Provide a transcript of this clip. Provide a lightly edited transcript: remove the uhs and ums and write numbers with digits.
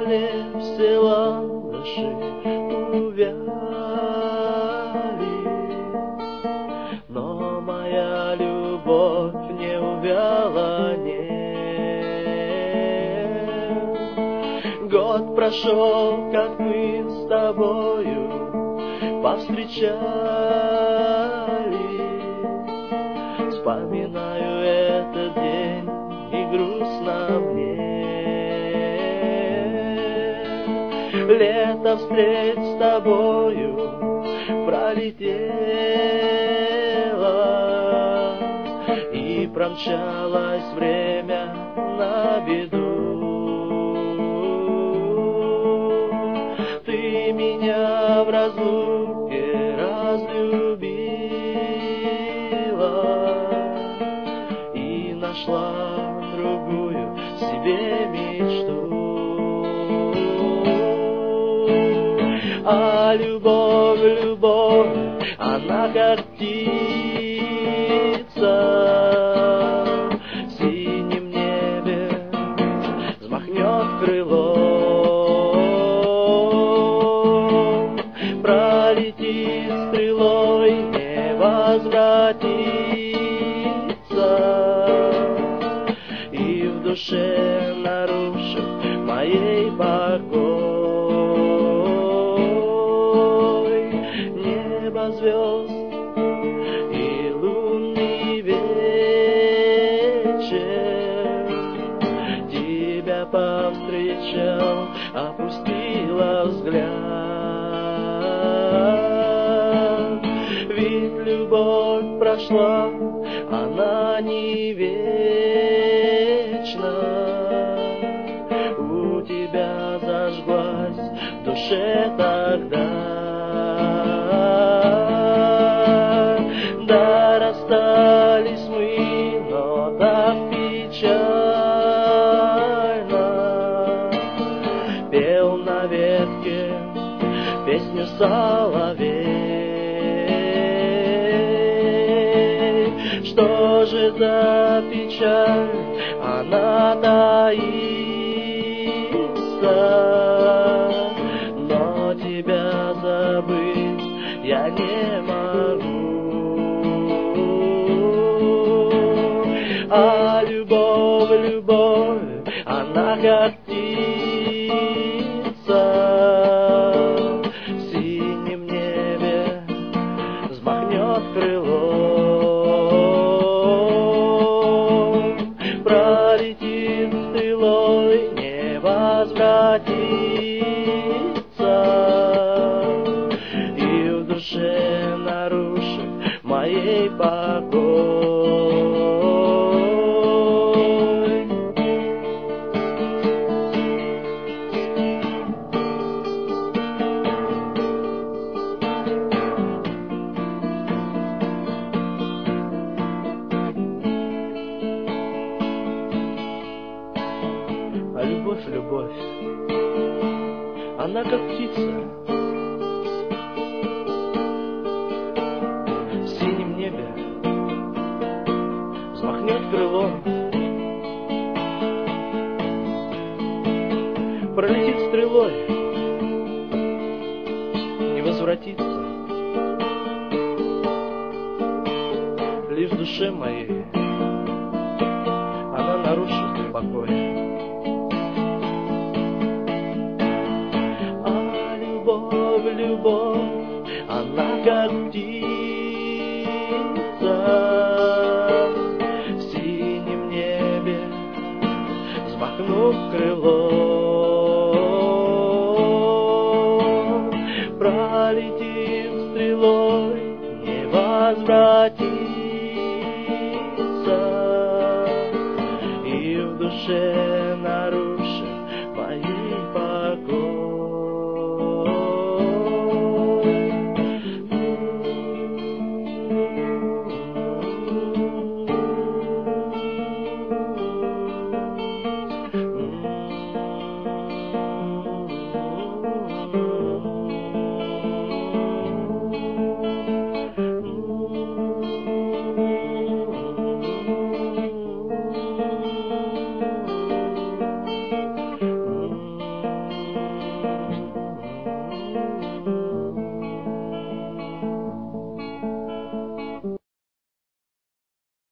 земле все ландыши увяли, но моя любовь не увяла, нет. Год прошел, как мы с тобою повстречались, вспоминаю этот день, и грустно мне. Лето встреч с тобою пролетело, и промчалось время на беду. Ты меня в разлуке разлюбила и нашла другую себе мечту. А любовь, любовь, она как птица в синем небе взмахнет крылом, пролетит стрелой, не возвратится, и в душе нарушит моей покой. Небо звезд и лунный вечер тебя повстречал, опустила взгляд. Ведь любовь прошла, она не вечна. У тебя зажглась в душе тогда. Да, расстались мы, но так печально. Пел на ветке песню соловей. Что же за печаль она таится, но тебя забыть я не могу. А любовь, любовь, она как птица в синем небе взмахнет крылом, пролетит стрелой, не возвратится, и в душе нарушит моей покой. А любовь, любовь, она как птица в синем небе взмахнет крылом, пролетит стрелой, не возвратится, лишь в душе моей она нарушит покой. Любовь, она как птица в синем небе, взмахнув крылом, пролетит стрелой, не возвратится,